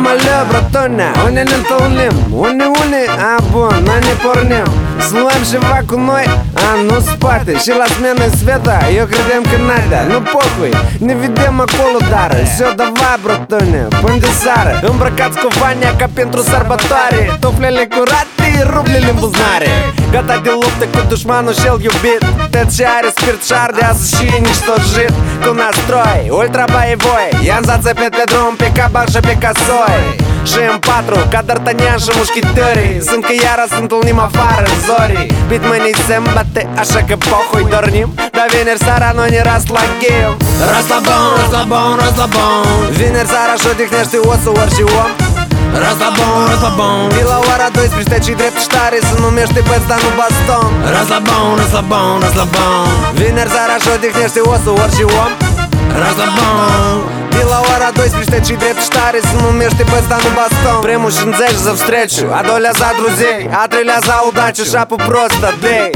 alea, bratone, unde ne întâlnim? Unde? Bun, noi ne pornim. Să luăm ceva cu noi, nu spate. Și la smenă Sveta, eu credem că nada. Nu pocui, ne vedem acolo, dar Все, давай, bratone, până de seară. Îmbrăcați cu Vania ca pentru sărbătoare. Tuflele curate, rublele în buzunare. Gata de luptă cu dușmanul și-l iubit. Tăt și are spirit și arde azi și niște jit. Cu nastroi, ultra boevoi. I-am zață pe drum, pe caban și pe casoi. Și în patru, ca D'Artagnan și mușchitării. Sunt că iară se întâlnim afară în zorii. Bit mâinii se îmbate, așa că pohoi dornim. Dar vineri seara noi ne raslaghem. Raslabon. Vineri seara și odihnește osul orice om. Raslabon. De la ora 12 cei drept și tare se numește pe ăsta nu baston. Raslabon. Vineri seara și odihnește osul orice om. Raslabon. De la ora 12 cei drept și tare se numește pe ăsta nu baston. Primul și înțelegi за встречу, a doilea za друзей, a treilea za удачу, șapă prostă.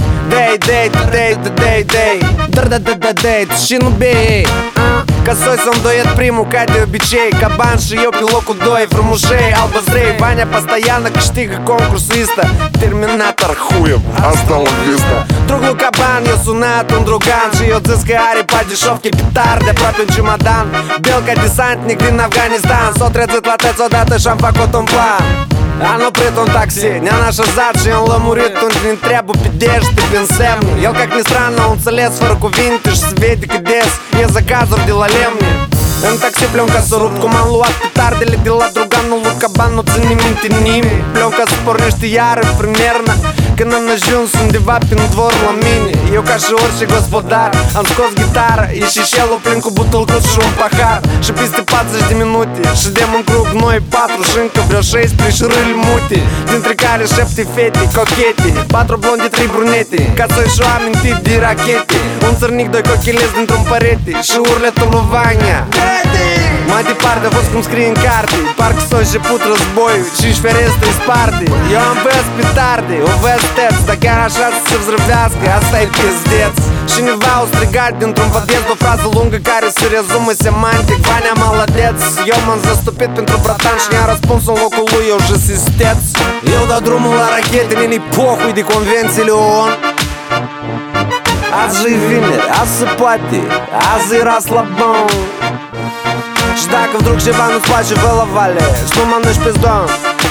Dei și nu bei. Косой сам дует приму, ca de obicei. Caban și eu pe locul 2, frumușei, albăzrei. Vania постоянно câștigă concursul ăsta. Terminator хуев, asta la vista. Друг lui Caban, eu sunat un drugan. Și eu zis că are pe deșovche petarde aproape un ciumadan. Bel ca desantnic din Afganistan. S-o trezit la tăți odată și-am făcut un plan. Am oprit un taxi, ne-am așezat și am lămurit unde ne întreabă pe dește, pe însemne. El, как ни странно, он înțeles fără cuvinte și se vede că des e заказuri de la lemne. În taxi pленка s-a rupt, cum am luat petardele de la druganul lui Caban, nu ține minte nimeni. Pленка se pornește iară, примерно când am ajuns undeva prin dvor la mine. Eu ca și orice gospodar am scos gitară, e și șelul plin cu butulcuț și un pahar. Și peste 40 de minute ședem în cruc noi 4 și încă vreo 16 șurâli mute, dintre care 7 fete cochete, 4 blonde, 3 brunete. Ca să-și o amintit de rachete, un țărnic, 2 cochelezi dintr-un părete și urletul lui Vania. Mai departe a fost cum scrie în carte, parcă s-a început războiul și-și ferestre sparte. Eu am văzut petarde, o văzut tăți, dar chiar așa să se vzrăvească, asta e pizdeț. Cineva au strigat dintr-un podest o frază lungă care se rezumă semantic: Vania молодец. Eu m-am zăstupit pentru bratan și i-am răspuns în locul lui: eu și sisteț. Eu dau drumul la rachete, mie-i pohui de convențiile OON. Azi e vineri, azi se poate, azi e raslabon. Și dacă vdруг ceva nu-ți place, vă la vale și nu mănânci pizdon.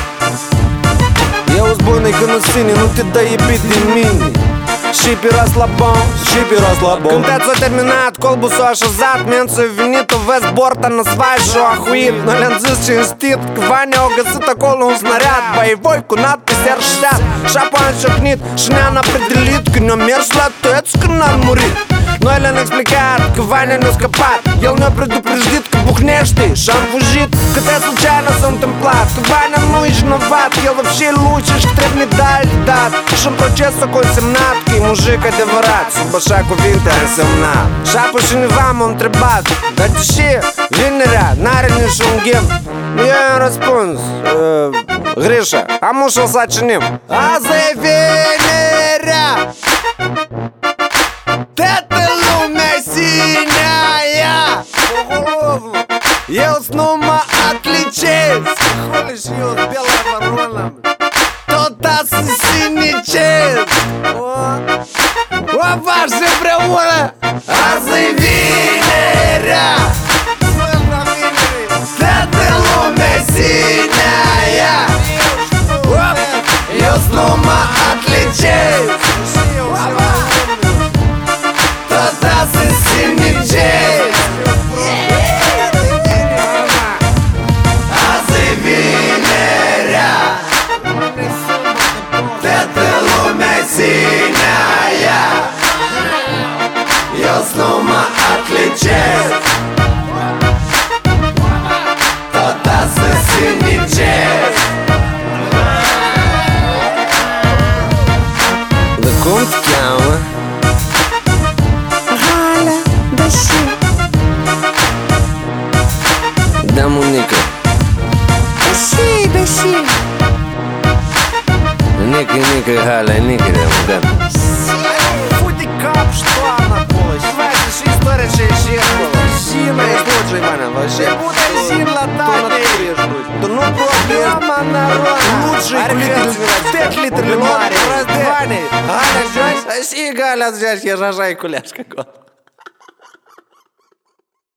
Eu îți bună că nu sine, nu te dă iubit din mine. Și pe raslabon. Când te-ți-a terminat, colbul s-a așezat, mențul a venit, o vezi borta năsvai și o ahuit. Noi le-am zis cinstit că Vania a găsit acolo un snariat boevoi cu надпись «Erșat». Și apoi am ciocnit și ne-am apredelit că ne-a mers la tăți când n-am murit. Noi le-am explicat că Vania ne-a scăpat, el ne-a predupredit că buhnește și-am fugit. Câte случайно s-a întâmplat, că Vania nu e vinovat, el вообще лучше și trebuie medalii dat. Și în proces s-a consemnat că e mujic adevărat, sub așa cuvinte a însemnat. Și apoi cineva m-a întrebat: dar de ce vinerea n-are niciun ghim? Eu i-am răspuns: Grisha, am ușul să cinim. Azi e vinerea, toată lumea sinea. Eu-s numai atlicez, хули și eu белая ворона, tot să sinicez. O faci împreună. Azi e vinerea, toată lumea sinea. Eu-s numai atlicez, tot să sinicez. Eu снова отличаюсь, tot să sinicez. Da cum te cheamă? Галя, Даши. Da, Monica. Даши. Ника, Галя, Ника, да, Фу, кап, что она была? Знаешь, история же была. Зина, я тоже, Ивана, вообще. Зин латать. Да ну, Привет, литр лимари, раздевание. Галя, жать, а си Галя, жать, я жажай куляшка.